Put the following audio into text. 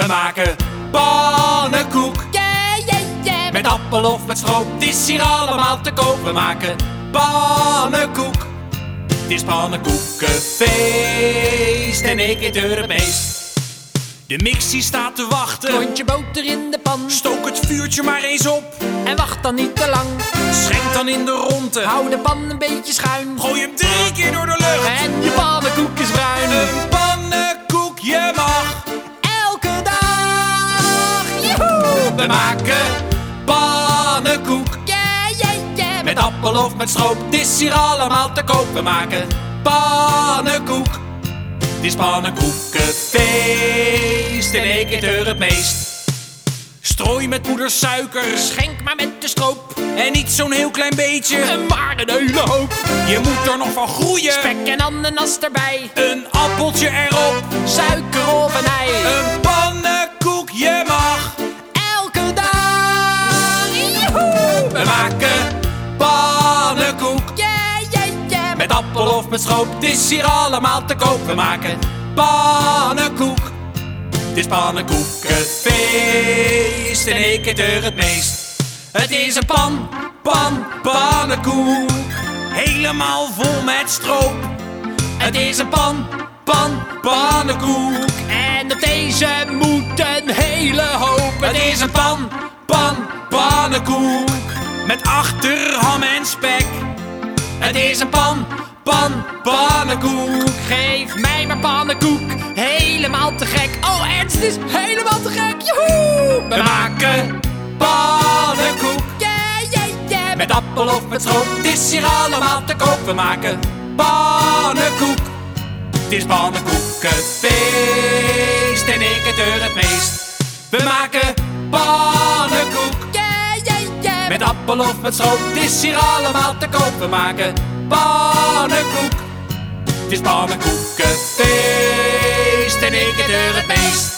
maken pannenkoek. Met appel of met stroop, het is hier allemaal te koop. We maken pannenkoek. Het is pannenkoekenfeest en ik eet er het meest. De mixie staat te wachten. Klontje boter in de pan. Stook het vuurtje maar eens op. En wacht dan niet te lang. Schenk dan in de ronde. Hou de pan een beetje schuin. Gooi hem 3 keer door de lucht. En je pannenkoek is bruin. Een pannenkoek, je mag Elke dag. Joehoe! we maken pannenkoek. Met appel of met stroop, het is hier allemaal te koop. We maken pannenkoek. Het is pannenkoekenfeest en ik eet er het meest. Strooi met poedersuiker, Schenk maar met de stroop. en niet zo'n heel klein beetje. Maar een hele hoop. Je moet er nog van groeien. Spek en ananas erbij. Een appeltje erop. Suiker op een ei. Een pannenkoek, je mag Elke dag. Joehoe! we maken pannenkoek. Met appel of met stroop, het is hier allemaal te koop. We maken pannenkoek. Het is pannenkoekenfeest en ik eet er het meest. Het is een pannenkoek. Helemaal vol met stroop. Het is een pannenkoek. En op deze moet een hele hoop. Het is een pannenkoek. Met achterham en spek. Het is een pannenkoek. Geef mij maar pannenkoek. Helemaal te gek. Oh, Ernst, het is helemaal te gek. Joehoe! We maken pannenkoek. Met appel of met stroop, het is hier allemaal te koop. We maken pannenkoek. Het is pannenkoekenfeest en ik eet er het meest. We maken pannenkoek. Met appel of met stroop, het is hier allemaal te koop. We maken pannenkoek. Het is pannenkoekenfeest en ik eet er het meest.